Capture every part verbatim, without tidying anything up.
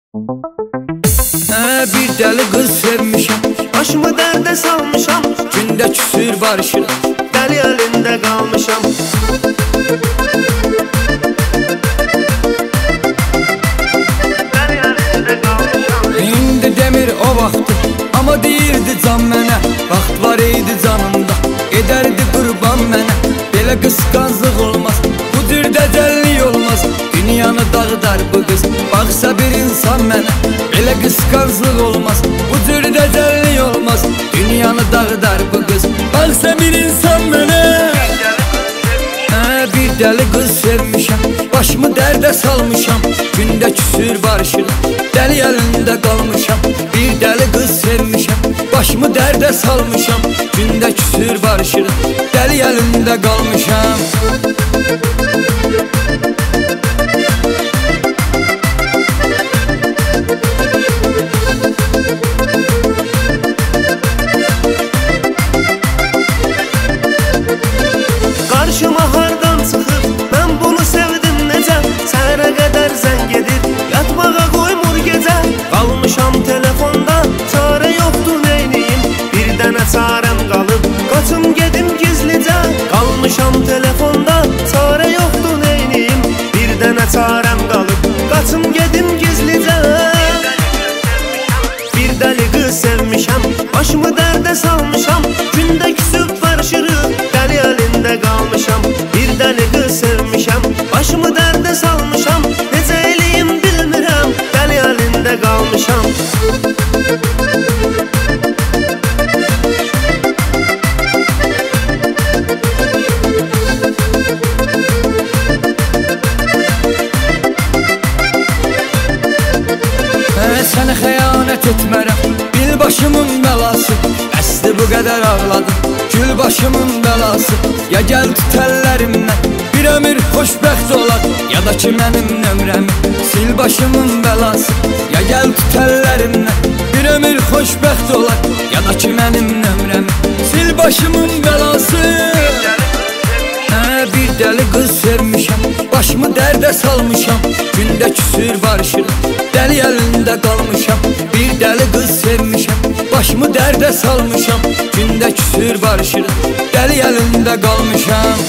Hə, bir dəli qız sevmişəm, Başımı dərdə salmışam, gündə küsür barışıram, dəli əlində qalmışam. Dəli əlində qalmışam. İndi demir o vaxtı, amma deyirdi can mənə, vaxt var idi canımda, edərdi qurban mənə. Belə qısqanclıq olmaz, bu cür dəcəllik olmaz, dünyanı dağıdar bu qız, baxsa bir insan mənə. Belə qısqanclıq olmaz, bu cür dəcəllik olmaz, dünyanı dağıdar bu qız, baxsa bir insan mənə. Hə, bir dəli qız sevmişəm, başımı dərdə salmışam, gündə küsür barışıram, dəli əlində qalmışam. Bir dəli qız sevmişəm, başımı dərdə salmışam, gündə küsür barışıram, dəli əlində qalmışam. Qarşıma hardan çıxıb, mən bunu sevdim necə? Səhərə qədər zəng edir, yatmağa qoymur gecə. Qalmışam telefonda, çarə yoxdur neyniyim, bir dənə çarəm qalıb, qaçım gedim gizlicə. Qalmışam telefonda, çarə yoxdur neyniyim, bir dənə çarəm qalıb, qaçım gedim gizlicə. Bir dəli qız sevmişəm, başımı dərdə salmışam, gündə küsüb barışırıq, dəli əlində qalmışam. Bir dəli qız sevmişəm, başımı dərdə salmışam, necə eləyim bilmirəm, dəli əlində qalmışam. Sənə xəyanət etmərəm, bil başımın bəlası, bəsdir bu qədər ağladım, gül başımın bəlası. Ya gəl tut əllərimdən, bir ömür xoşbəxt olaq, ya da ki mənim nömrəmi, sil başımın bəlası. Ya gəl tut əllərimdən, bir ömür xoşbəxt olaq, ya da ki mənim nömrəmi, sil başımın bəlası. Hə, bir dəli qız sevmişəm, başımı dərdə salmışam, gündə küsür barışıram, dəli əlində qalmışam. Bir dəli qız sevmişəm, başımı dərdə salmışam, gündə küsür barışıram, dəli əlində qalmışam.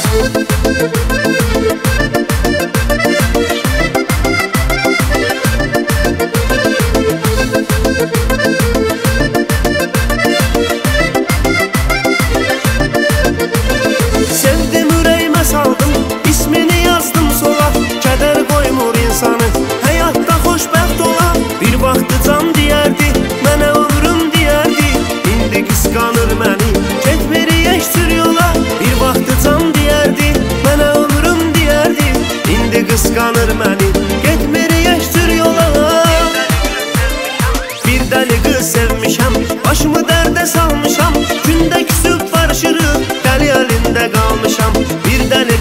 Sevdim ürəyimə saldım, ismini yazdım sola, kədər qoymur insanı, həyatda xoşbəxt ola. Bir vaxtı can deyərdi, mənə ömrüm deyərdi, indi qısqanır məni, getmir yeşdir yola. Bir vaxtı can deyərdi, mənə ömrüm deyərdi, indi qısqanır məni, getmir yeşdir yola. Bir dəli qız sevmişəm, başımı dərdə salmışam, gündə küsüb barışırıq, dəli əlində qalmışam. Bir dəli